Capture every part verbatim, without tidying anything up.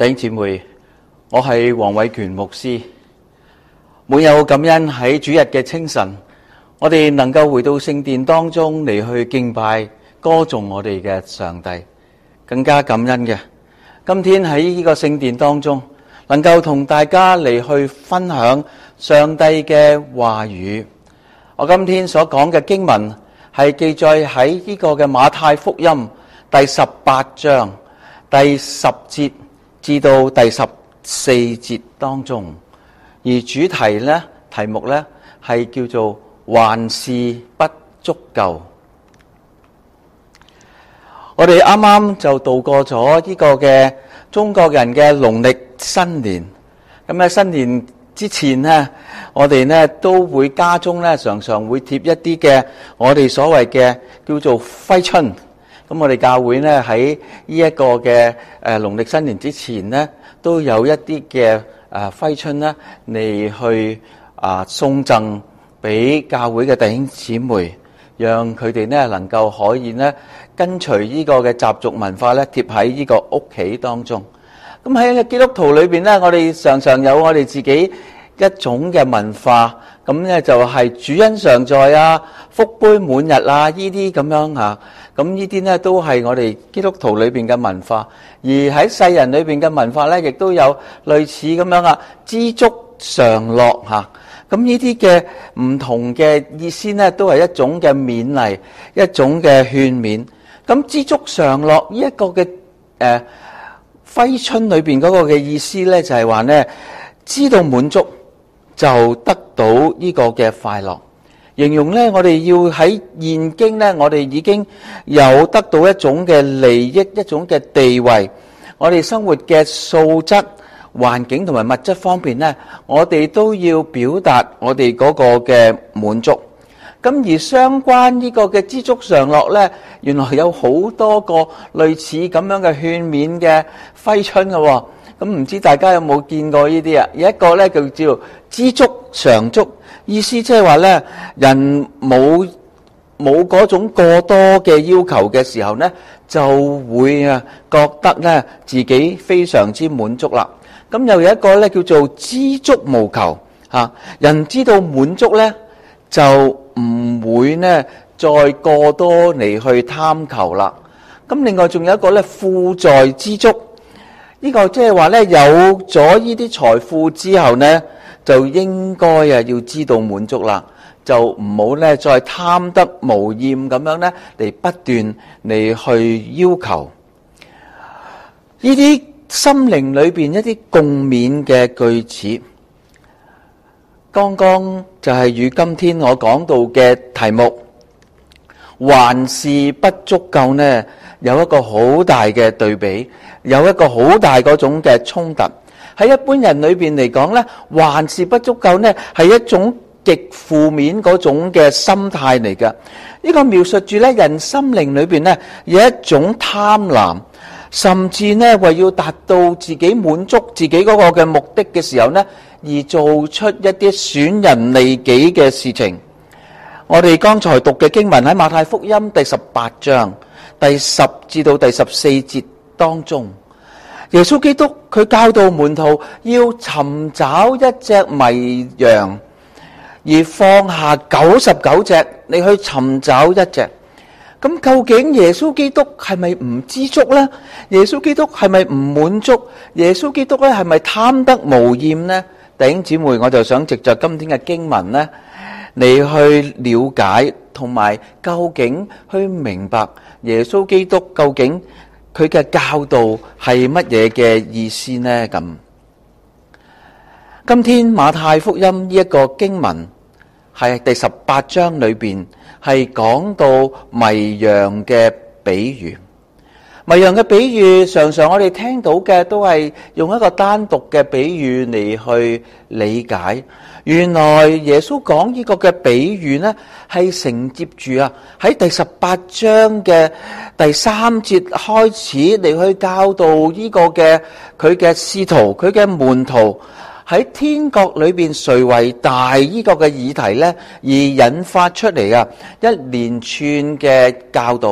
弟兄姊妹，我係黃偉權牧師。滿有感恩喺主日嘅清晨，我哋能夠回到聖殿當中嚟去敬拜、歌頌我哋嘅上帝，更加感恩嘅。今天喺呢個聖殿當中，能夠同大家嚟去分享上帝嘅話語。我今天所講嘅經文係記載喺呢個嘅馬太福音第十八章第十節至到第十四節當中，而主題呢，題目呢係叫做還是不足夠。我哋啱啱就度過咗呢個嘅中國人嘅農曆新年，咁喺新年之前呢，我哋呢都會家中呢常常會貼一啲嘅我哋所謂嘅叫做揮春。咁我哋教會呢喺呢一個嘅誒農曆新年之前呢，都有一啲嘅誒揮春呢嚟去啊送贈俾教會嘅弟兄姊妹，讓佢哋呢能夠可以呢跟隨呢個嘅習俗文化呢貼喺呢個屋企當中。咁喺基督徒裏邊呢，我哋常常有我哋自己一種嘅文化，咁呢就係主恩常在啊、福杯滿溢啊呢啲咁樣嚇。咁呢啲呢都係我哋基督徒裏邊嘅文化，而喺世人裏邊嘅文化呢，亦都有類似咁樣啊，知足常樂嚇。咁呢啲嘅唔同嘅意思呢，都係一種嘅勉勵，一種嘅勸勉。咁知足常樂呢一個嘅誒揮春裏邊嗰個嘅意思呢，就係話呢，知道滿足就得到呢個嘅快樂。形容呢，我哋要喺現今呢，我哋已經有得到一種嘅利益，一種嘅地位，我哋生活嘅素質、環境同埋物質方面呢，我哋都要表達我哋嗰個嘅滿足。咁而相關呢個嘅知足常樂呢，原來有好多個類似咁樣嘅勸勉嘅揮春嘅喎。咁唔知大家有冇見過呢啲啊？有一個呢叫做知足常足。意思即係話咧，人冇冇嗰種過多嘅要求嘅時候咧，就會啊覺得咧自己非常之滿足啦。咁又有一個咧叫做知足無求嚇，人知道滿足咧，就唔會咧再過多嚟去貪求啦。咁另外仲有一個咧富在知足，呢個即係話咧有咗呢啲財富之後咧，就應該啊要知道滿足啦，就唔好咧再貪得無厭咁樣咧嚟不斷嚟去要求。呢啲心靈裏邊一啲共勉嘅句子，剛剛就係與今天我講到嘅題目還是不足夠呢，有一個好大嘅對比，有一個好大嗰種嘅衝突。喺一般人裏邊嚟講呢，還是不足夠呢，係一種極負面嗰種嘅心態嚟嘅。呢個描述住呢，人心靈裏邊呢有一種貪婪，甚至呢為要達到自己滿足自己嗰個嘅目的嘅時候呢，而做出一啲損人利己嘅事情。我哋剛才讀嘅經文喺馬太福音第十八章第十至到第十四節當中。耶穌基督佢教導門徒要尋找一隻迷羊，而放下九十九隻，你去尋找一隻。咁究竟耶穌基督係咪唔知足呢？耶穌基督係咪唔滿足？耶穌基督咧係咪貪得無厭呢？弟兄姊妹，我就想藉着今天嘅經文呢，你去了解同埋究竟去明白耶穌基督究竟佢嘅教導係乜嘢嘅意思呢？咁今天馬太福音呢一個經文係第十八章裏邊係講到迷羊嘅比喻。迷羊嘅比喻常常我哋聽到嘅都係用一個單獨嘅比喻嚟去理解。原來耶穌講呢個嘅比喻呢，係承接住啊喺第十八章嘅第三節開始嚟去教導呢個嘅佢嘅使徒、佢嘅門徒喺天國裏邊誰為大呢個嘅議題呢，而引發出嚟啊一連串嘅教導。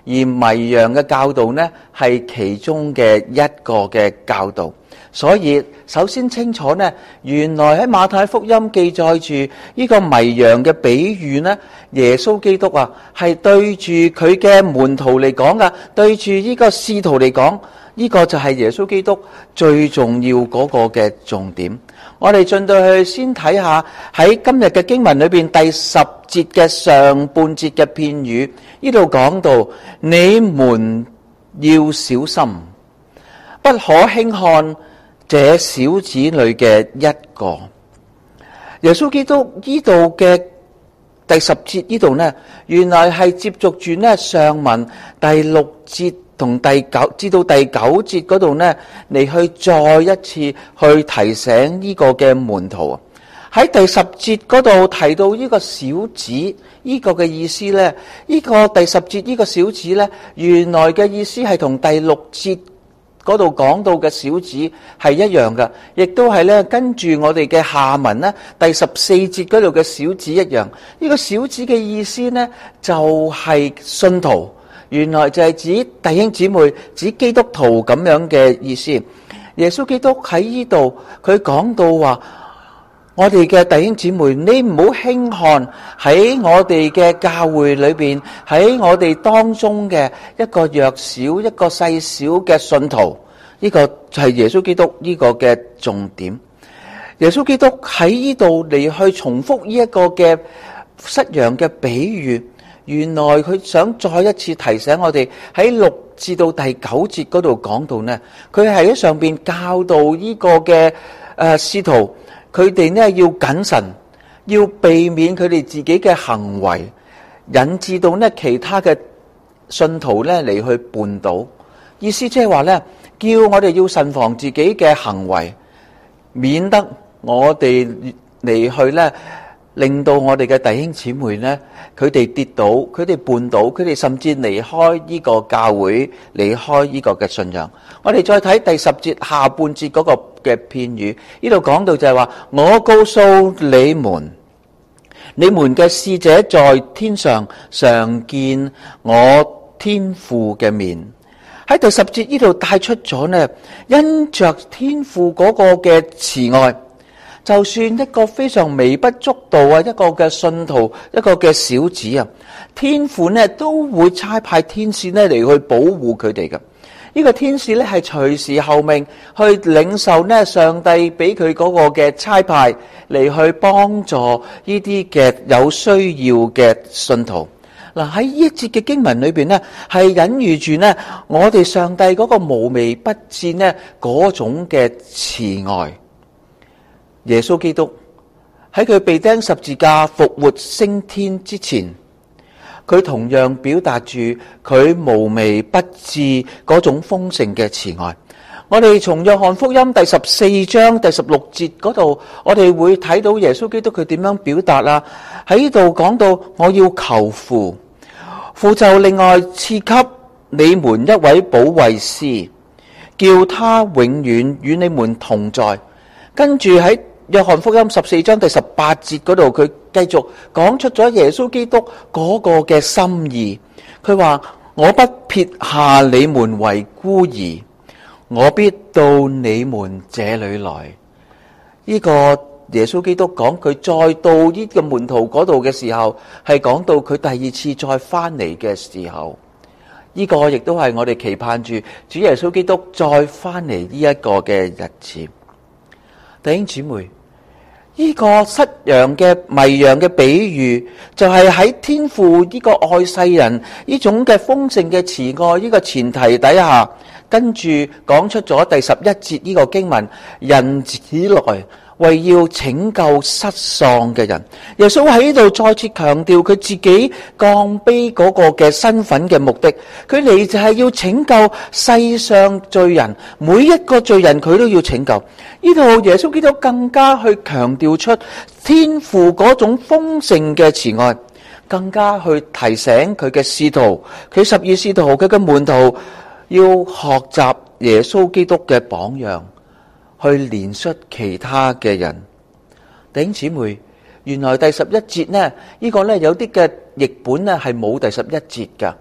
而迷羊嘅教導呢係其中嘅一個嘅教導。所以首先清楚呢，原來喺馬太福音記載住呢個迷羊嘅比喻呢，耶穌基督啊係對住佢嘅門徒嚟講噶，對住呢個使徒嚟講，呢個就係耶穌基督最重要嗰個嘅重點。我哋進到去先睇下喺今日嘅經文裏邊第十節嘅上半節嘅片語，呢度講到你們要小心，不可輕看這小子裏嘅一個。耶穌基督呢度嘅第十節呢度呢，原來係接續住呢上文第六節同第九至到第九節嗰度呢，嚟去再一次去提醒呢個嘅門徒。喺第十節嗰度提到呢個小子呢個嘅意思呢，呢個第十節呢個小子呢，原來嘅意思係同第六節嗰度講到嘅小子係一樣嘅，亦都係咧跟住我哋嘅下文呢，第十四節嗰度嘅小子一樣。呢個小子嘅意思呢，就係信徒，原來就係指弟兄姊妹，指基督徒咁樣嘅意思。耶穌基督喺呢度佢講到話，我哋嘅弟兄姊妹，你唔好輕看喺我哋嘅教會裏邊，喺我哋當中嘅一個弱小、一個細小嘅信徒，呢個就係耶穌基督呢個嘅重點。耶穌基督喺呢度嚟去重複呢一個嘅失羊嘅比喻，原來佢想再一次提醒我哋喺六至到第九節嗰度講到呢，佢係喺上邊教導呢個嘅誒使徒。佢哋呢要謹慎，要避免佢哋自己嘅行為引致到呢其他嘅信徒呢嚟去絆倒。意思即係話呢，叫我哋要慎防自己嘅行為，免得我哋嚟去呢令到我哋嘅弟兄姊妹呢，佢哋跌倒，佢哋絆倒，佢哋甚至離開呢個教會，離開呢個嘅信仰。我哋再睇第十節下半節嗰個嘅片語，呢度講到就係話，我告訴你們，你們嘅使者在天上常見我天父嘅面。喺第十節呢度帶出咗呢，因着天父嗰個嘅慈愛，就算一個非常微不足道啊，一個嘅信徒，一個嘅小子啊，天父呢都會差派天使呢嚟去保護佢哋嘅。呢個天使呢係隨時候命去領受呢上帝俾佢嗰個嘅差派嚟去幫助呢啲嘅有需要嘅信徒。嗱，喺呢一節嘅經文裏邊呢，係隱喻住呢我哋上帝嗰個無微不至呢嗰種嘅慈愛。耶穌基督喺佢被釘十字架復活升天之前，佢同樣表達住佢無微不至嗰種豐盛嘅慈愛。我哋從約翰福音第十四章第十六節嗰度，我哋會睇到耶穌基督佢點樣表達啦。喺呢度講到，我要求父，父就另外賜給你們一位保惠師，叫他永遠與你們同在。跟住喺約翰福音十四章第十八節嗰度，佢繼續講出咗耶穌基督嗰個嘅心意。佢話，我不撇下你們為孤兒，我必到你們這裏來。呢個耶穌基督講佢再到呢個門徒嗰度嘅時候，係講到佢第二次再翻嚟嘅時候。呢個亦都係我哋期盼住主耶穌基督再翻嚟呢一個嘅日子。弟兄姊妹，呢個失羊嘅迷羊嘅比喻，就係喺天父呢個愛世人呢種嘅豐盛嘅慈愛呢個前提底下，跟住講出咗第十一節呢個經文，人子來為要拯救失喪嘅人。耶穌喺呢度再次強調佢自己降卑嗰個嘅身份嘅目的，佢嚟就係要拯救世上罪人，每一個罪人佢都要拯救。呢度耶穌基督更加去強調出天父嗰種豐盛嘅慈愛，更加去提醒佢嘅使徒，佢十二使徒，佢嘅門徒要學習耶穌基督嘅榜樣，去憐恤其他嘅人。弟兄姊妹，原來第十一節呢，呢、這個呢有啲嘅譯本呢係冇第十一節噶。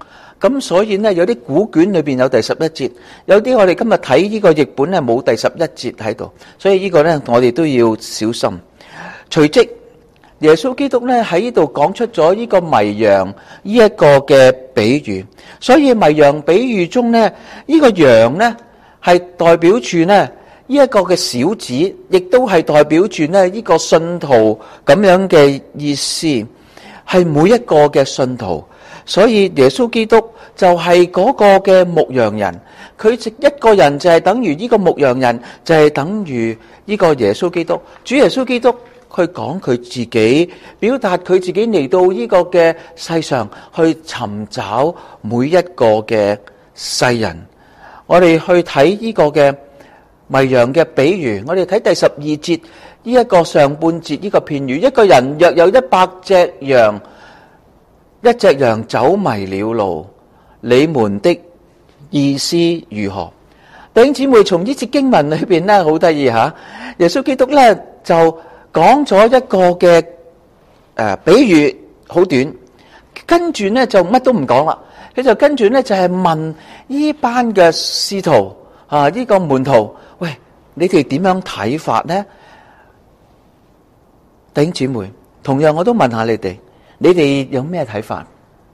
咁所以呢，有啲古卷裏邊有第十一節，有啲我哋今日睇呢個譯本呢冇第十一節喺度，所以呢個呢，我哋都要小心。隨即耶穌基督呢喺呢度講出咗呢個迷羊呢一個嘅比喻，所以迷羊比喻中呢，呢個羊呢係代表住呢呢一個嘅小子，亦都係代表住呢呢個信徒咁樣嘅意思，係每一個嘅信徒。所以耶穌基督就係嗰個嘅牧羊人，佢一個人就係等於呢個牧羊人，就係等於呢個耶穌基督。主耶穌基督佢講佢自己，表達佢自己嚟到呢個嘅世上去尋找每一個嘅世人。我哋去睇呢個嘅迷羊嘅比喻，我哋睇第十二節呢一個上半節呢個片語，一個人若有一百隻羊，一隻羊走迷了路，你們的意思如何？弟兄姊妹，從呢節經文裏邊咧，好得意吓，耶穌基督咧就講咗一個嘅誒比喻，好短，跟住咧就乜都唔講啦，佢就跟住咧就係問呢班嘅使徒啊，呢個門徒，喂，你哋點樣睇法呢？弟兄姊妹，同樣我都問下你哋。你哋有咩睇法？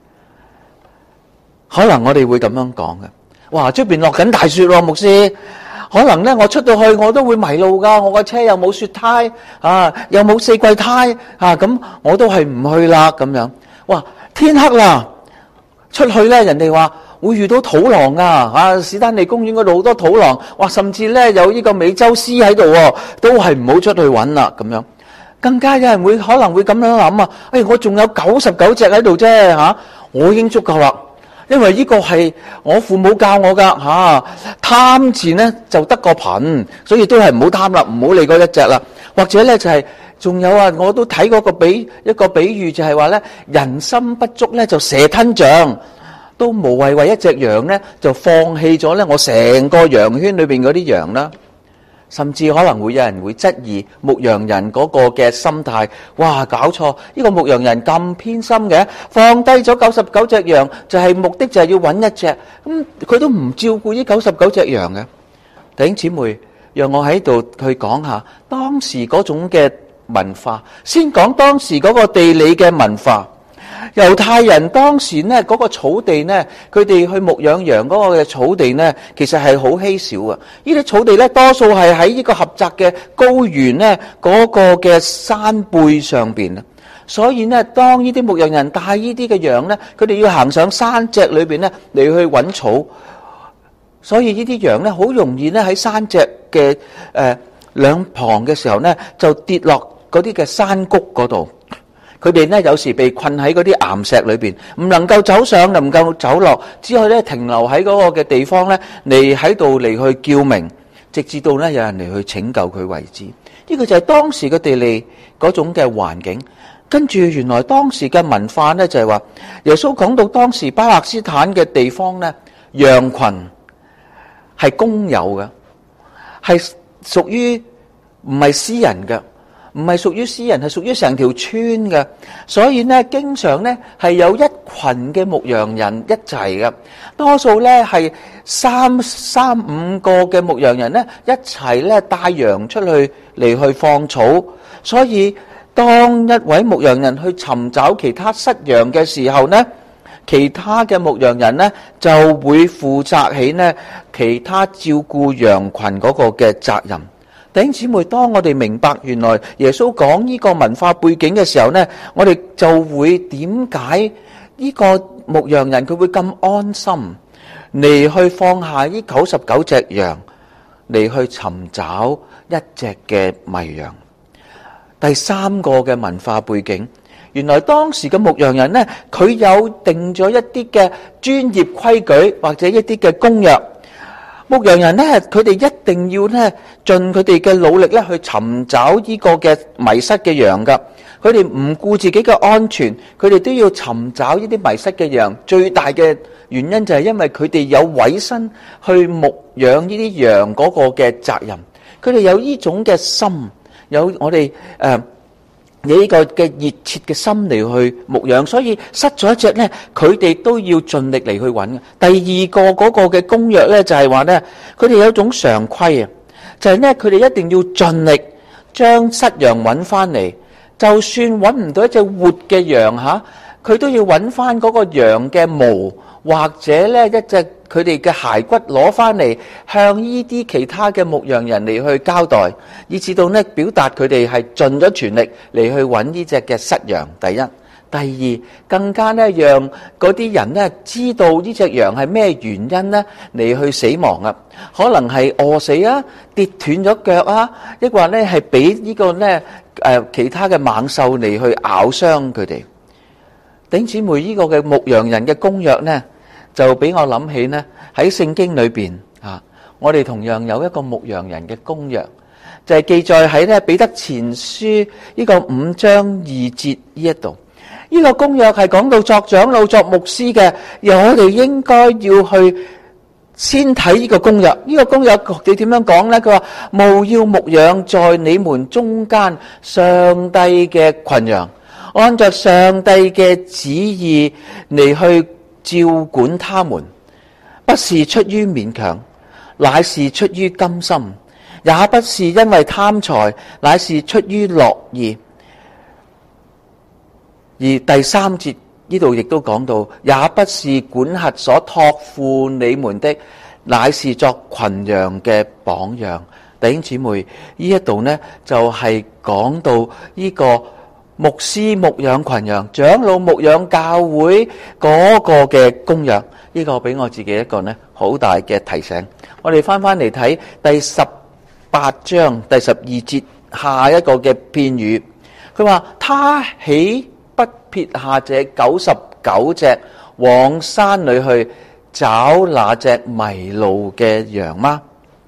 可能我哋會咁樣講嘅。哇，出邊落緊大雪喎，牧師。可能咧，我出到去我都會迷路噶。我個車又冇雪胎啊，又冇四季胎啊，咁我都係唔去啦。咁樣，哇，天黑啦，出去咧，人哋話會遇到土狼啊。啊，史丹利公園嗰度好多土狼，哇，甚至咧有呢個美洲獅喺度，都係唔好出去揾啦。咁樣。更加有人會可能會咁樣諗啊！誒，我仲有九十九隻喺度啫嚇，我已經足夠啦。因為呢個係我父母教我噶嚇，貪錢咧就得個貧，所以都係唔好貪啦，唔好理嗰一隻啦。或者咧就係仲有啊，我都睇過個比一個比喻，就係話咧，人心不足咧就蛇吞象，都無謂為一隻羊咧就放棄咗咧我成個羊圈裏邊嗰啲羊啦。甚至可能會有人會質疑牧羊人嗰個嘅心態，哇，搞錯！呢個牧羊人咁偏心嘅，放低咗九十九隻羊，就係目的就係要揾一隻，咁佢都唔照顧呢九十九隻羊嘅。弟兄姊妹，讓我喺度去講下當時嗰種嘅文化，先講當時嗰個地理嘅文化。猶太人當時呢嗰個草地呢，佢哋去牧養羊嗰個嘅草地呢，其實係好稀少啊！呢啲草地呢，多數係喺呢個狹窄嘅高原呢嗰個嘅山背上邊啊。所以呢，當呢啲牧羊人帶呢啲嘅羊呢，佢哋要行上山脊裏邊呢嚟去揾草，所以呢啲羊呢，好容易呢喺山脊嘅誒兩旁嘅時候呢，就跌落嗰啲嘅山谷嗰度。佢哋咧有時被困喺嗰啲岩石裏邊，唔能夠走上，唔能夠走落，只可以咧停留喺嗰個嘅地方咧，嚟喺度嚟去叫名，直至到咧有人嚟去拯救佢為止。呢個就係當時嘅地理嗰種嘅環境。跟住原來當時嘅文化咧就係話，耶穌講到當時巴勒斯坦嘅地方咧，羊群係公有嘅，係屬於唔係私人嘅。唔係屬於私人，係屬於成條村嘅，所以呢，經常呢係有一群嘅牧羊人一齊嘅，多數呢係三三五個嘅牧羊人呢一齊呢帶羊出去嚟去放草，所以當一位牧羊人去尋找其他失羊嘅時候呢，其他嘅牧羊人呢就會負責起呢其他照顧羊群嗰個嘅責任。弟兄姊妹，當我哋明白原來耶穌講呢個文化背景嘅時候呢，我哋就會點解呢個牧羊人佢會咁安心嚟去放下呢九十九隻羊嚟去尋找一隻嘅迷羊。第三個嘅文化背景，原來當時嘅牧羊人呢，佢有定咗一啲嘅專業規矩或者一啲嘅公約。牧羊人呢，佢哋一定要呢盡佢哋嘅努力咧去尋找呢個嘅迷失嘅羊噶。佢哋唔顧自己嘅安全，佢哋都要尋找呢啲迷失嘅羊。最大嘅原因就係因為佢哋有委身去牧養呢啲羊嗰個嘅責任。佢哋有呢種嘅心，有我哋誒你呢個嘅熱切嘅心嚟去牧養，所以失咗一隻咧，佢哋都要盡力嚟去揾嘅。第二個嗰個嘅公約咧，就係話咧，佢哋有一種常規啊，就係咧，佢哋一定要盡力將失羊揾翻嚟，就算揾唔到一隻活嘅羊吓，佢都要揾翻嗰個羊嘅毛，或者咧一隻佢哋嘅骸骨攞翻嚟，向呢啲其他嘅牧羊人嚟去交代，以至到咧表達佢哋係盡咗全力嚟去揾呢隻嘅失羊。第一，第二，更加咧讓嗰啲人咧知道呢隻羊係咩原因咧嚟去死亡啊？可能係餓死啊，跌斷咗腳啊，抑或咧係俾呢個咧誒其他嘅猛獸嚟去咬傷佢哋。弟兄姊妹，呢個嘅牧羊人嘅公約咧，就俾我諗起呢，喺聖經裏邊啊，我哋同樣有一個牧羊人嘅公約，就係記載喺咧彼得前書呢個五章二節呢一度。呢個公約係講到作長老、作牧師嘅，而我哋應該要去先睇呢個公約。呢個公約你點樣講呢？佢話務要牧養在你們中間上帝嘅群羊，按照上帝嘅旨意嚟去照管他們，不是出於勉強，乃是出於甘心；也不是因為貪財，乃是出於樂意。而第三節呢度亦都講到，也不是管轄所託付你們的，乃是作群羊嘅榜樣。弟兄姊妹，呢一度呢就係、是、講到呢個牧師牧養群羊，長老牧養教會嗰個嘅公約，呢、這個俾我自己一個呢好大嘅提醒。我哋翻翻嚟睇第十八章第十二節下一個嘅片語，佢話他豈不撇下這九十九隻往山裏去找那隻迷路嘅羊嗎？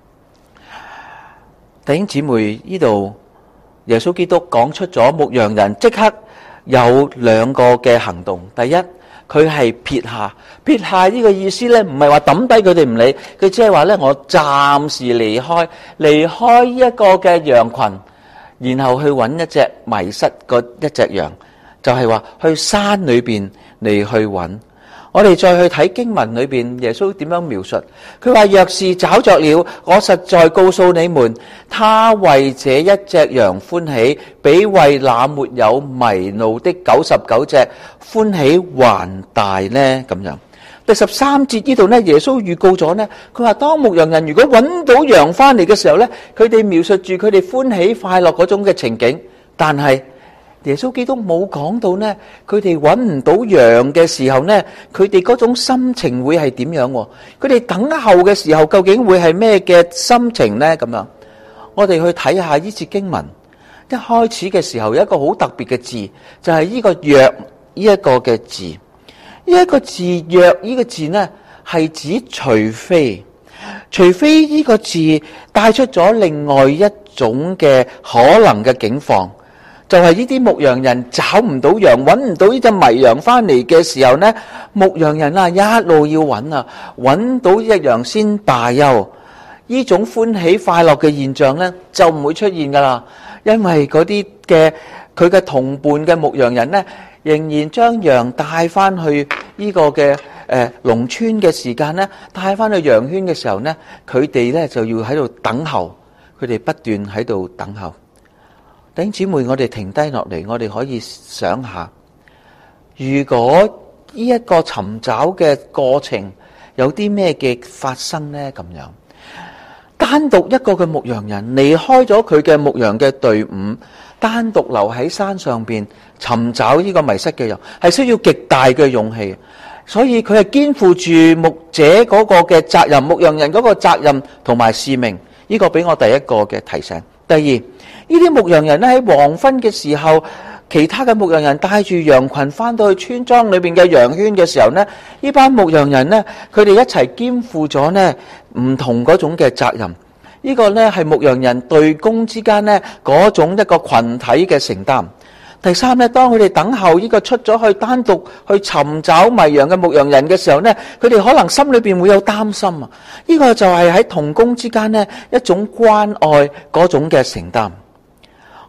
弟兄姊妹，呢度耶穌基督講出咗牧羊人即刻有兩個嘅行動。第一，佢係撇下，撇下呢個意思呢，唔係話抌低佢哋唔理，佢只係話呢，我暫時離開，離開一個嘅羊群，然後去揾一隻迷失嗰一隻羊。就係話去山裏邊嚟去揾。我哋再去睇經文裏邊，耶穌點樣描述？佢話若是找着了，我實在告訴你們，他為這一隻羊歡喜，比為那沒有迷路的九十九隻歡喜還大呢。咁樣。第十三節呢度呢，耶穌預告咗呢，佢話當牧羊人如果揾到羊翻嚟嘅時候呢，佢哋描述住佢哋歡喜快樂嗰種嘅情景，但係耶穌基督冇講到呢，佢哋揾唔到羊嘅時候呢，佢哋嗰種心情會係點樣？佢哋等候嘅時候究竟會係咩嘅心情呢？咁樣，我哋去睇下呢節經文，一開始嘅時候有一個好特別嘅字，就係呢個若呢一個嘅字，呢一個字若呢個字呢係指除非，除非呢個字帶出咗另外一種嘅可能嘅境況。就係呢啲牧羊人找唔到羊，揾唔到呢隻迷羊翻嚟嘅時候呢，牧羊人啊一路要揾啊，揾到呢隻羊先罷休。呢種歡喜快樂嘅現象呢，就唔會出現噶啦，因為嗰啲嘅佢嘅同伴嘅牧羊人呢，仍然將羊帶翻去呢個嘅誒農村嘅時間呢，帶翻去羊圈嘅時候呢，佢哋呢就要喺度等候，佢哋不斷喺度等候。弟兄姊妹，我哋停低落嚟，我哋可以想下，如果呢一個尋找嘅過程有啲咩嘅發生呢？咁樣單獨一個嘅牧羊人離開咗佢嘅牧羊嘅隊伍，單獨留喺山上邊尋找呢個迷失嘅羊，係需要極大嘅勇氣。所以佢係肩負住牧者嗰個嘅責任，牧羊人嗰個責任同埋使命。呢個俾我第一個嘅提醒。第二，呢啲牧羊人咧喺黃昏嘅時候，其他嘅牧羊人帶住羊群翻到去村莊裏邊嘅羊圈嘅時候呢，呢班牧羊人呢，佢哋一齊肩負咗呢唔同嗰種嘅責任。呢個呢係牧羊人隊工之間呢嗰種一個群體嘅承擔。第三呢，當佢哋等候呢個出咗去單獨去尋找迷羊嘅牧羊人嘅時候呢，佢哋可能心裏邊會有擔心啊！呢個就係喺同工之間呢一種關愛嗰種嘅承擔。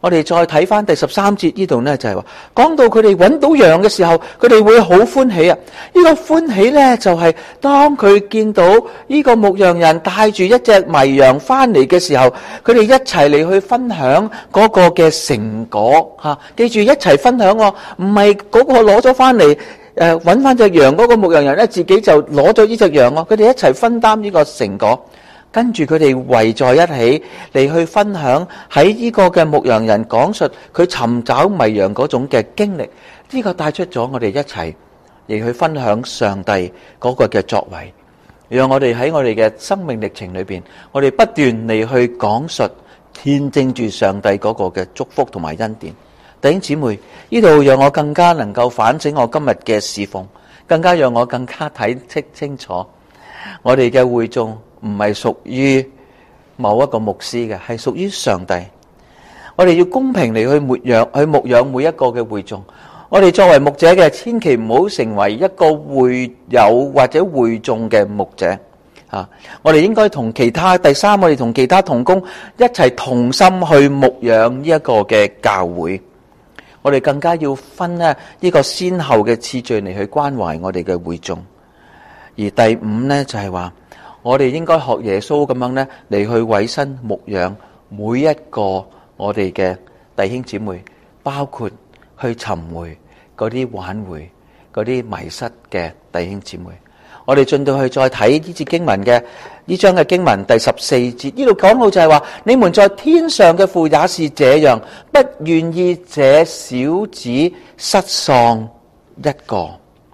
我哋再睇翻第十三節呢度呢，就係話講到佢哋揾到羊嘅時候，佢哋會好歡喜啊！呢個歡喜呢，就係當佢見到呢個牧羊人帶住一隻迷羊翻嚟嘅時候，佢哋一齊嚟去分享嗰個嘅成果吓。記住一齊分享喎，唔係嗰個攞咗翻嚟誒揾翻隻羊嗰個牧羊人呢，自己就攞咗呢隻羊喎。佢哋一齊分擔呢個成果。跟住佢哋圍在一起嚟去分享喺呢個嘅牧羊人講述佢尋找迷羊嗰種嘅經歷，呢個帶出咗我哋一齊嚟去分享上帝嗰個嘅作為，讓我哋喺我哋嘅生命歷程裏邊，我哋不斷嚟去講述見證住上帝嗰個嘅祝福同埋恩典。弟兄姊妹，呢度讓我更加能夠反省我今日嘅侍奉，更加讓我更加睇清清楚我哋嘅會眾唔係屬於某一個牧師嘅，係屬於上帝。我哋要公平嚟去牧養，去牧養每一個嘅會眾。我哋作為牧者嘅，千祈唔好成為一個會友或者會眾嘅牧者。啊，我哋應該同其他第三，我哋同其他同工一齊同心去牧養呢一個嘅教會。我哋更加要分呢呢個先後嘅次序嚟去關懷我哋嘅會眾。而第五呢，就係話，我哋應該學耶穌咁樣呢嚟去委身牧養每一個我哋嘅弟兄姊妹，包括去尋回嗰啲挽回嗰啲迷失嘅弟兄姊妹。我哋進到去再睇呢節經文嘅呢章嘅經文第十四節，呢度講到就係話，你們在天上嘅父也是這樣，不願意這小子失喪一個。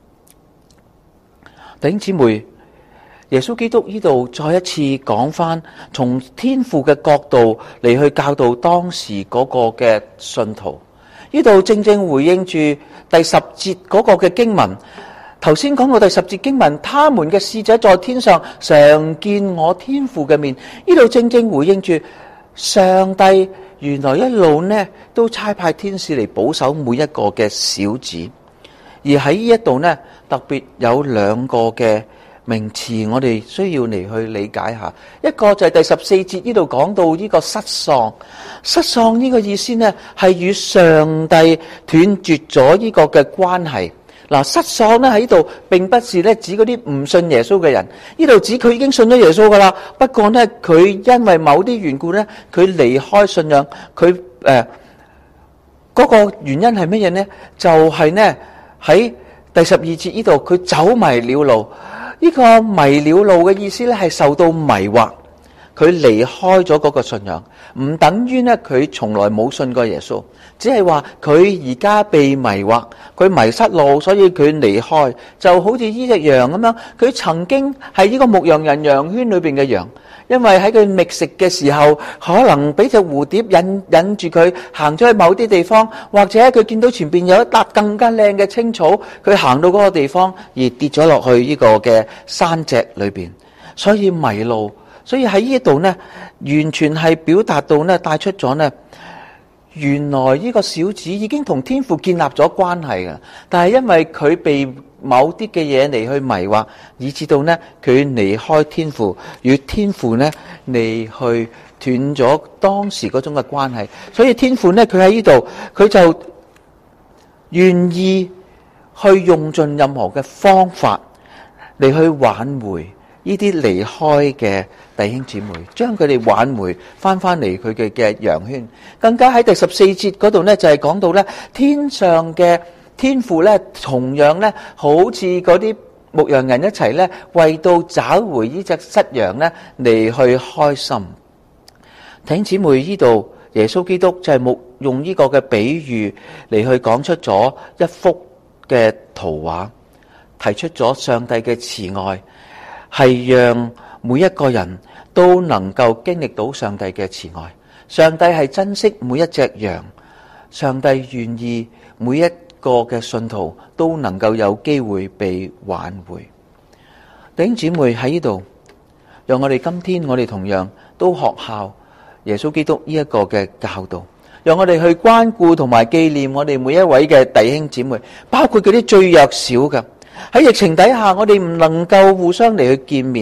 弟兄姊妹，耶穌基督呢度再一次講翻，從天父嘅角度嚟去教導當時嗰個嘅信徒。呢度正正回應住第十節嗰個嘅經文。頭先講到第十節經文，他們嘅使者在天上常見我天父嘅面。呢度正正回應住上帝原來一路呢都差派天使嚟保守每一個嘅小子。而喺呢一度呢，特別有兩個嘅名詞，我哋需要嚟去理解下。一個就係第十四節呢度講到呢個失喪，失喪呢個意思呢，係與上帝斷絕咗呢個嘅關係。嗱，失喪呢喺度並不是咧指嗰啲唔信耶穌嘅人，呢度指佢已經信咗耶穌噶啦。不過呢，佢因為某啲緣故呢，佢離開信仰，佢誒嗰個原因係乜嘢呢？就係、是、呢。喺第十二節呢度，佢走迷了路。呢個迷了路嘅意思咧，係受到迷惑，佢離開咗嗰個信仰，唔等於咧佢從來冇信過耶穌，只係話佢而家被迷惑，佢迷失路，所以佢離開。就好似呢隻羊咁樣，佢曾經係呢個牧羊人羊圈裏邊嘅羊。因為喺佢覓食嘅時候，可能俾隻蝴蝶引引住佢行咗去某啲地方，或者佢見到前邊有一笪更加靚嘅青草，佢行到嗰個地方而跌咗落去呢個嘅山脊裏邊，所以迷路。所以喺呢度呢，完全係表達到呢，帶出咗呢，原來呢個小子已經同天父建立咗關係嘅，但係因為佢被某啲嘅嘢嚟去迷惑，以至到呢佢離開天父，與天父呢嚟去斷咗當時嗰種嘅關係。所以天父呢，佢喺呢度，佢就願意去用盡任何嘅方法嚟去挽回呢啲離開嘅弟兄姊妹，將佢哋挽回翻翻嚟佢嘅嘅羊圈。更加喺第十四節嗰度呢，就係講到呢天上嘅天父咧，同樣咧，好似嗰啲牧羊人一齊咧，為到找回呢隻失羊咧，嚟去開心。弟兄姊妹，呢度耶穌基督就係牧用呢個嘅比喻嚟去講出咗一幅嘅圖畫，提出咗上帝嘅慈愛，係讓每一個人都能夠經歷到上帝嘅慈愛。上帝係珍惜每一隻羊，上帝願意每一個嘅信徒都能夠有機會被挽回。弟兄姊妹，喺呢度，讓我哋今天我哋同樣都學效耶穌基督呢一個嘅教導，讓我哋去關顧同埋紀念我哋每一位嘅弟兄姊妹，包括嗰啲最弱小嘅。喺疫情底下，我哋唔能夠互相嚟去見面，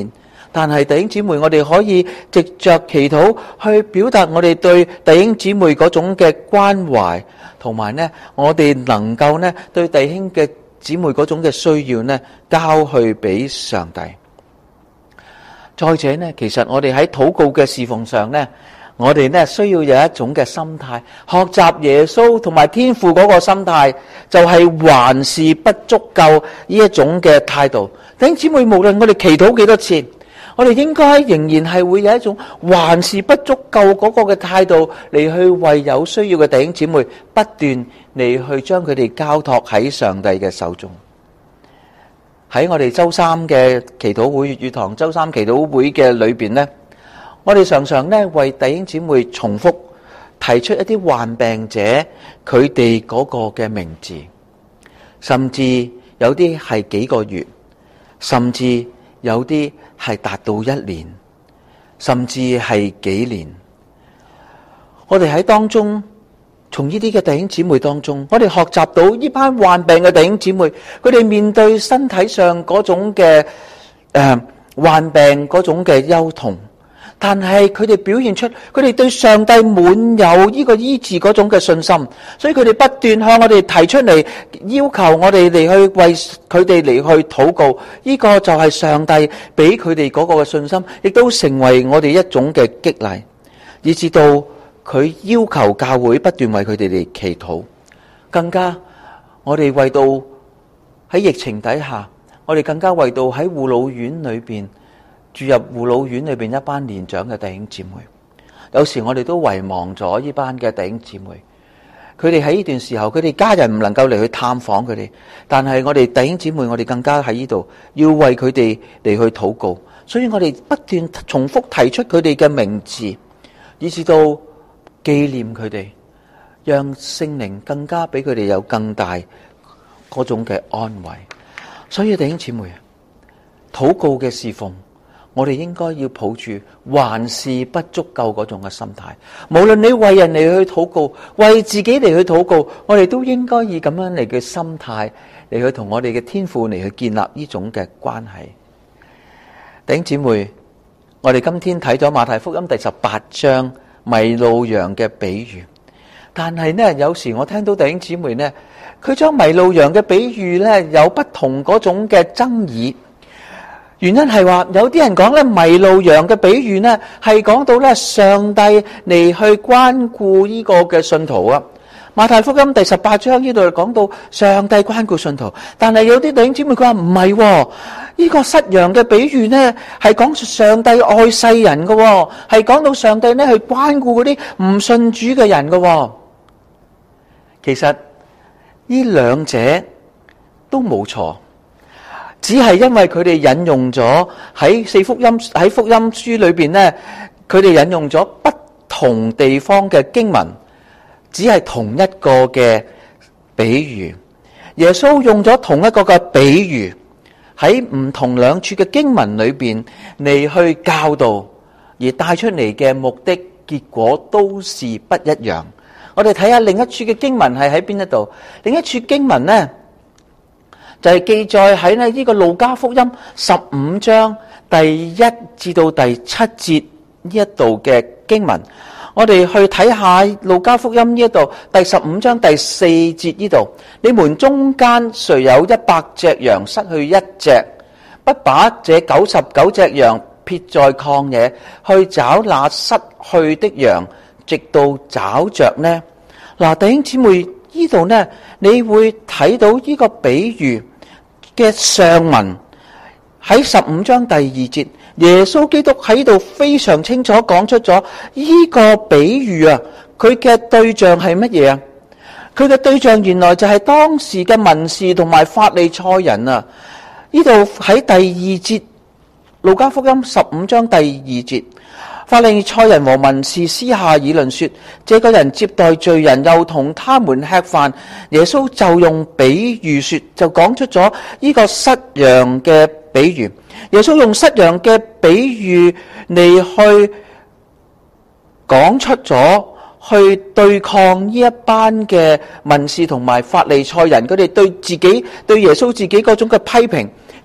但係弟兄姊妹，我哋可以藉着祈禱去表達我哋對弟兄姊妹嗰種嘅關懷，同埋呢，我哋能夠呢對弟兄嘅姊妹嗰種嘅需要呢交去俾上帝。再者呢，其實我哋喺禱告嘅侍奉上呢，我哋呢需要有一種嘅心態，學習耶穌同埋天父嗰個心態，就係還是不足夠呢一種嘅態度。弟兄姊妹，無論我哋祈禱幾多次，我哋應該仍然係會有一種還是不足夠嗰個嘅態度嚟去為有需要嘅弟兄姊妹不斷嚟去將佢哋交託喺上帝嘅手中。喺我哋周三嘅祈禱會，粵語堂周三祈禱會嘅裏邊呢，我哋常常呢為弟兄姊妹重複提出一啲患病者佢哋嗰個嘅名字，甚至有啲係幾個月，甚至有啲係達到一年，甚至係幾年。我哋喺當中，從呢啲嘅弟兄姊妹當中，我哋學習到呢班患病嘅弟兄姊妹，佢哋面對身體上嗰種嘅誒、呃、患病嗰種嘅憂痛，但係佢哋表現出佢哋對上帝滿有呢個醫治嗰種嘅信心，所以佢哋不斷向我哋提出嚟，要求我哋嚟去為佢哋嚟去禱告。呢個就係上帝俾佢哋嗰個嘅信心，亦都成為我哋一種嘅激勵，以至到佢要求教會不斷為佢哋嚟祈禱。更加我哋為到喺疫情底下，我哋更加為到喺護老院裏邊住入護老院裏邊一班年長嘅弟兄姊妹。有時我哋都遺忘咗呢班嘅弟兄姊妹，佢哋喺呢段時候，佢哋家人唔能夠嚟去探訪佢哋，但係我哋弟兄姊妹，我哋更加喺呢度要為佢哋嚟去禱告。所以我哋不斷重複提出佢哋嘅名字，以至到紀念佢哋，讓聖靈更加俾佢哋有更大嗰種嘅安慰。所以弟兄姊妹，禱告嘅侍奉，我哋應該要抱住還是不足夠嗰種嘅心態。無論你為人嚟去禱告，為自己嚟去禱告，我哋都應該以咁樣嚟嘅心態嚟去同我哋嘅天父嚟去建立呢種嘅關係。弟兄姊妹，我哋今天睇咗馬太福音第十八章迷路羊嘅比喻，但係呢，有時我聽到弟兄姊妹呢，佢將迷路羊嘅比喻呢有不同嗰種嘅爭議。原因係話有啲人講咧，迷路羊嘅比喻呢係講到咧上帝嚟去關顧呢個嘅信徒啊。馬太福音第十八章呢度講到上帝關顧信徒，但係有啲弟兄姊妹佢話唔係，呢個失羊嘅比喻呢係講上帝愛世人嘅，係講到上帝呢去關顧嗰啲唔信主嘅人嘅。其實呢兩者都冇錯。只係因為佢哋引用咗喺四福音喺福音書裏邊呢，佢哋引用咗不同地方嘅經文，只係同一個嘅比喻。耶穌用咗同一個嘅比喻喺唔同兩處嘅經文裏邊嚟去教導，而帶出嚟嘅目的結果都是不一樣。我哋睇下另一處嘅經文係喺邊一度？另一處經文呢，就係記載喺呢呢個路加福音十五章第一至到第七節呢一度嘅經文。我哋去睇下路加福音呢一度第十五章第四節呢度，你們中間誰有一百隻羊失去一隻，不把這九十九隻羊撇在曠野，去找那失去的羊，直到找着呢？嗱，弟兄姊妹，呢度呢，你會睇到呢個比喻嘅上文喺十五章第二節，耶穌基督喺度非常清楚講出咗呢個比喻啊，佢嘅對象係乜嘢啊？佢嘅對象原來就係當時嘅文士同埋法利賽人啊。呢度喺第二節，路加福音十五章第二節，法利賽人和文士私下議論說，這個人接待罪人，又同他們吃飯。耶穌就用比喻說，就講出咗呢個失羊嘅比喻。耶穌用失羊嘅比喻嚟去講出咗，去對抗呢一班嘅文士同埋法利賽人，佢哋對自己對耶穌自己嗰種嘅批評，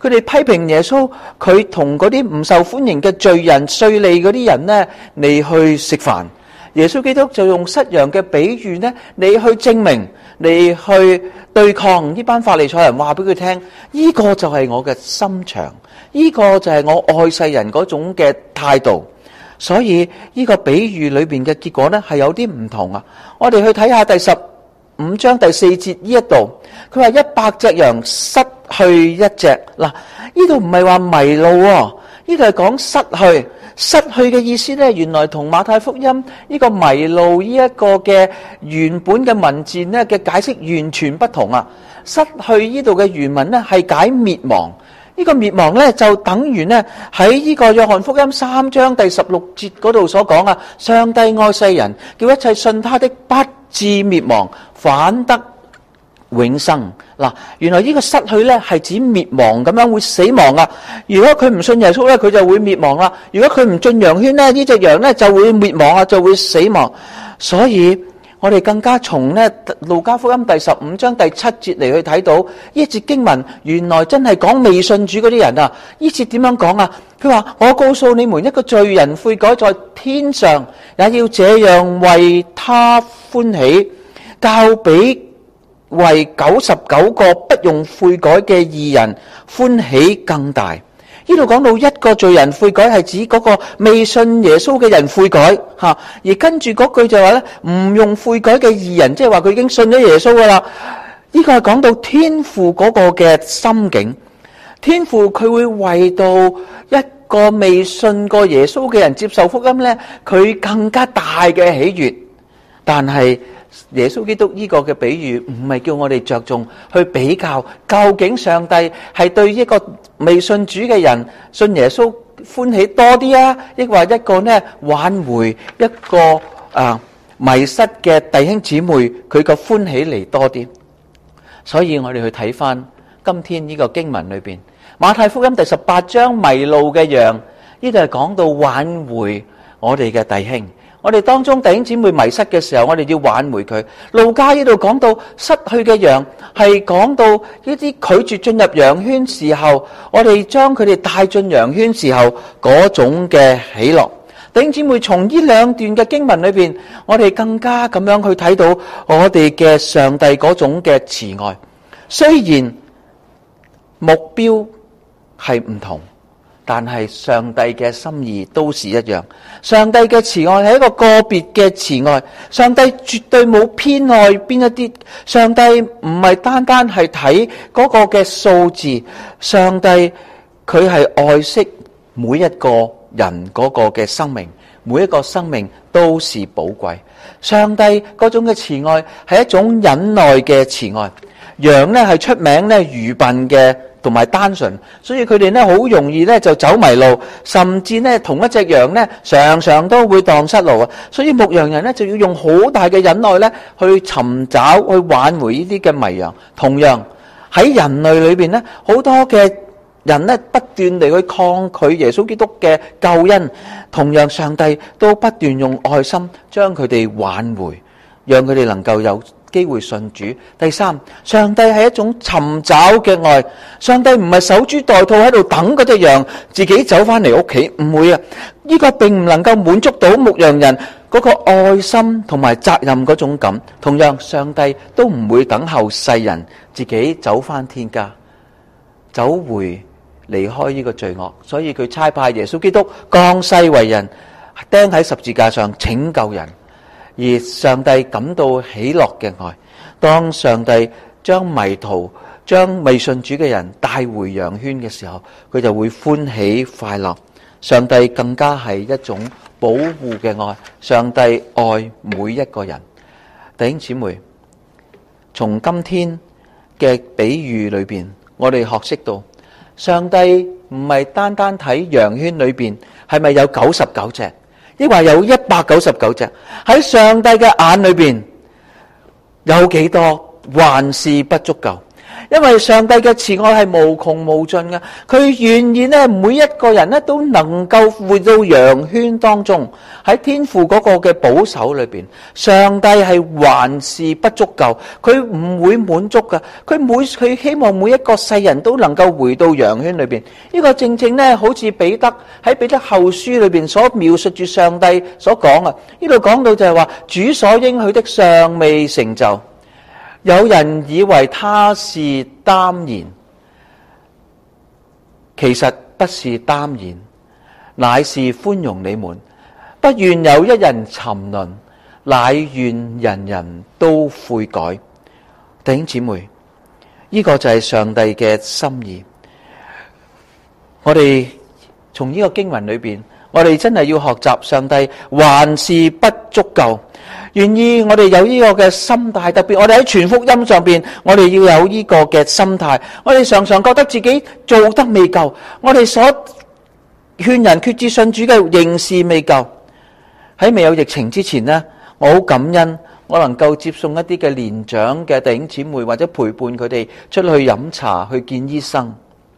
佢哋批評耶穌，佢同嗰啲唔受歡迎嘅罪人、稅吏嗰啲人呢嚟去食飯。耶穌基督就用失羊嘅比喻呢嚟去證明，嚟去對抗呢班法利賽人，話俾佢聽，呢個就係我嘅心腸，呢個就係我愛世人嗰種嘅態度。所以呢個比喻裏邊嘅結果呢係有啲唔同啊！我哋去睇下第十五章第四節呢一度，佢話一百隻羊失去一隻。嗱，呢度唔係話迷路喎，呢度係講失去。失去嘅意思呢，原來同馬太福音呢個迷路呢一個嘅原本嘅文字呢嘅解釋完全不同啊！失去呢度嘅原文呢係解滅亡。呢個滅亡呢，就等於呢喺呢個約翰福音三章第十六節嗰度所講啊，上帝愛世人，叫一切信他的不至滅亡，反得永生。嗱，原來呢個失去呢係指滅亡咁樣會死亡啊！如果佢唔信耶穌呢，佢就會滅亡啦；如果佢唔進羊圈呢，呢隻羊呢就會滅亡啊，就會死亡。所以我哋更加從呢路加福音第十五章第七節嚟去睇到呢節經文，原來真係講未信主嗰啲人啊！呢節點樣講啊？佢話：我告訴你們，一個罪人悔改在天上，也要這樣為他歡喜，較比為九十九個不用悔改嘅義人歡喜更大。呢度講到一個罪人悔改係指嗰個未信耶穌嘅人悔改吓，而跟住嗰句就話咧，唔用悔改嘅義人，即係話佢已經信咗耶穌噶啦。呢個係講到天父嗰個嘅心境，天父佢會為到一個未信過耶穌嘅人接受福音咧，佢更加大嘅喜悅。但係耶穌基督呢個嘅比喻唔係叫我哋着重去比較究竟上帝係對一個未信主嘅人信耶穌歡喜多啲啊，抑或一個呢挽回一個啊迷失嘅弟兄姊妹佢個歡喜嚟多啲。所以我哋去睇翻今天呢個經文裏邊馬太福音第十八章迷路嘅羊，呢度係講到挽回我哋嘅弟兄。我哋當中弟兄姊妹迷失嘅時候，我哋要挽回佢。路加呢度講到失去嘅羊，係講到呢啲拒絕進入羊圈時候，我哋將佢哋帶進羊圈時候嗰種嘅喜樂。弟兄姊妹，從呢兩段嘅經文裏邊，我哋更加咁樣去睇到我哋嘅上帝嗰種嘅慈愛。雖然目標係唔同，但係上帝嘅心意都是一樣。上帝嘅慈愛係一個個別嘅慈愛，上帝絕對冇偏愛邊一啲。上帝唔係單單係睇嗰個嘅數字，上帝佢係愛惜每一個人嗰個嘅生命，每一個生命都是寶貴。上帝嗰種嘅慈愛係一種忍耐嘅慈愛。羊呢係出名呢愚笨嘅同埋單純，所以佢哋呢好容易呢就走迷路，甚至呢同一隻羊呢常常都會蕩失路啊！所以牧羊人呢就要用好大嘅忍耐呢去尋找、去挽回呢啲嘅迷羊。同樣喺人類裏邊呢，好多嘅人呢不斷地去抗拒耶穌基督嘅救恩，同樣上帝都不斷用愛心將佢哋挽回，讓佢哋能夠有機會信主。第三，上帝係一種尋找嘅愛，上帝唔係守株待兔喺度等嗰隻羊自己走翻嚟屋企，唔會啊！呢個並唔能夠滿足到牧羊人嗰個愛心同埋責任嗰種感。同樣，上帝都唔會等候世人自己走翻天家，走回離開呢個罪惡，所以佢差派耶穌基督降世為人，釘喺十字架上拯救人。而上帝感到喜樂嘅愛，當上帝將迷途、將未信主嘅人帶回羊圈嘅時候，佢就會歡喜快樂。上帝更加係一種保護嘅愛，上帝愛每一個人。弟兄姊妹，從今天嘅比喻裏邊，我哋學識到上帝唔係單單睇羊圈裏邊係咪有九十九隻，抑或有一百九十九隻，喺上帝嘅眼裏邊有幾多還是不足夠。 因為上帝嘅慈愛係無窮無盡嘅，佢願意咧每一個人咧都能夠回到羊圈當中，喺天父嗰個嘅保守裏邊。上帝係還是不足夠，佢唔會滿足噶，佢每佢希望每一個世人都能夠回到羊圈裏邊。呢個正正咧好似彼得喺彼得後書裏邊所描述住上帝所講啊，呢度講到就係話主所應許的尚未成就，有人以為他是耽延，其實不是耽延，乃是寬容你們，不願有一人沉淪，乃願人人都悔改。弟兄姊妹，呢個就係上帝嘅心意。我哋從呢個經文裏邊，我哋真係要學習上帝還是不足夠，願意我哋有呢個嘅心態，特別我哋喺傳福音上邊，我哋要有呢個嘅心態。我哋常常覺得自己做得未夠，我哋所勸人決志信主嘅認識未夠。喺未有疫情之前呢，我好感恩我能夠接送一啲嘅年長嘅弟兄姊妹，或者陪伴佢哋出去飲茶、去見醫生。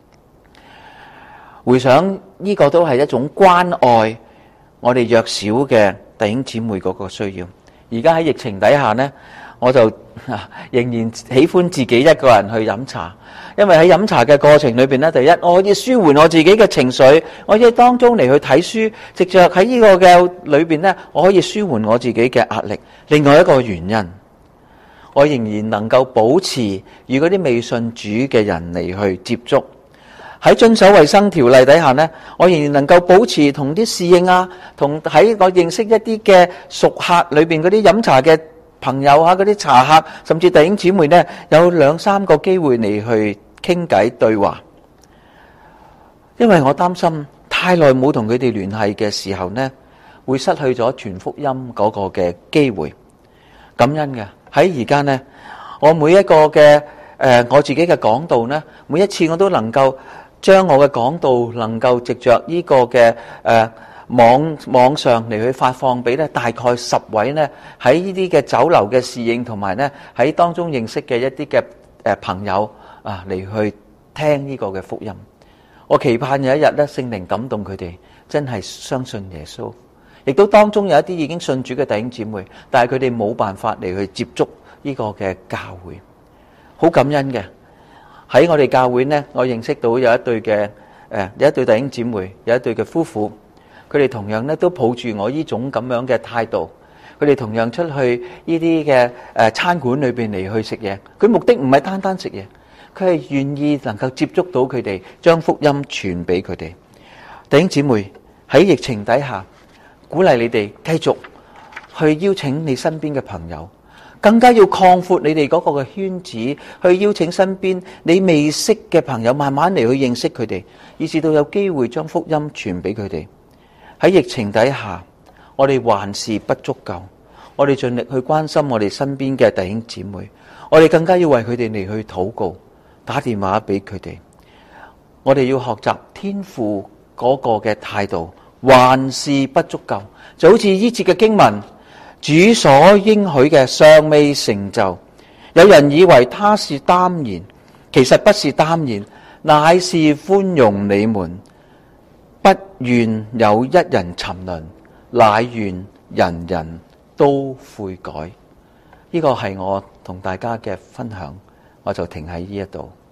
回想呢個都係一種關愛我哋弱小嘅弟兄姊妹嗰個需要。而家喺疫情底下呢，我就仍然喜歡自己一個人去飲茶，因為喺飲茶嘅過程裏邊呢，第一我可以舒緩我自己嘅情緒，我可以當中嚟去睇書，藉着喺呢個嘅裏邊呢，我可以舒緩我自己嘅壓力。另外一個原因，我仍然能夠保持與嗰啲未信主嘅人嚟去接觸。喺遵守衛生條例底下呢，我仍然能夠保持同啲侍應啊，同喺我認識一啲嘅熟客裏邊嗰啲飲茶嘅朋友啊，嗰啲茶客，甚至弟兄姊妹呢，有兩三個機會嚟去傾偈對話。因為我擔心太耐冇同佢哋聯繫嘅時候呢，會失去咗傳福音嗰個嘅機會。感恩嘅喺而家呢，我每一個嘅誒、呃、我自己嘅講道呢，每一次我都能夠將我嘅講道能夠藉着呢個嘅誒、呃、網網上嚟去發放俾咧大概十位呢喺呢啲嘅酒樓嘅侍應同埋呢喺當中認識嘅一啲嘅誒朋友啊嚟去聽呢個嘅福音。我期盼有一日咧聖靈感動佢哋，真係相信耶穌。亦都當中有一啲已經信主嘅弟兄姊妹，但係佢哋冇辦法嚟去接觸呢個嘅教會。好感恩嘅。喺我哋教會呢，我認識到有一對嘅誒，有一對弟兄姊妹，有一對嘅夫婦，佢哋同樣呢都抱住我呢種咁樣嘅態度，佢哋同樣出去呢啲嘅誒餐館裏邊嚟去食嘢。佢目的唔係單單食嘢，佢係願意能夠接觸到佢哋，將福音傳俾佢哋。弟兄姊妹，喺疫情底下，鼓勵你哋繼續去邀請你身邊嘅朋友。更加要擴闊你哋嗰個嘅圈子，去邀請身邊你未識嘅朋友，慢慢嚟去認識佢哋，以至到有機會將福音傳俾佢哋。喺疫情底下，我哋還是不足夠，我哋盡力去關心我哋身邊嘅弟兄姊妹，我哋更加要為佢哋嚟去禱告，打電話俾佢哋。我哋要學習天父嗰個嘅態度，還是不足夠，就好似呢節嘅經文。主所應許嘅尚未成就，有人以為他是耽延，其實不是耽延，乃是寬容你們，不願有一人沉淪，乃願人人都悔改。呢個係我同大家嘅分享，我就停喺呢一度。